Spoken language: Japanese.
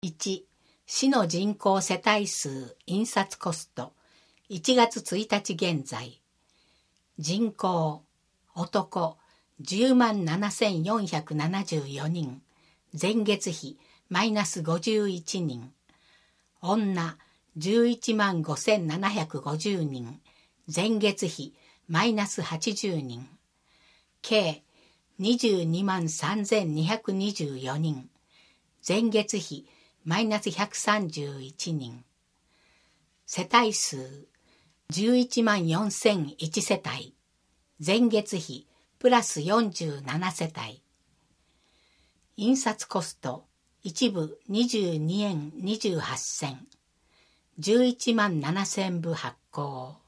1、市の人口世帯数印刷コスト1月1日現在。人口男107,474人、前月比マイナス51人。女115,750人、前月比マイナス80人。計223,224人、前月比マイナス131人。世帯数114,001世帯、前月比プラス47世帯。印刷コスト1部22円28銭、11万7千部発行。